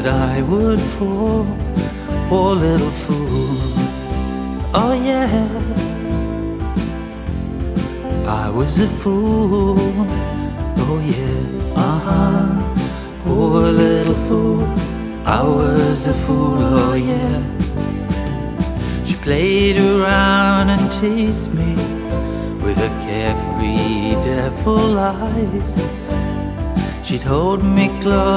that I would fall. Poor little fool. Oh yeah, I was a fool. Oh yeah, poor little fool. I was a fool, oh yeah. She played around and teased me with her carefree devil eyes. She'd hold me close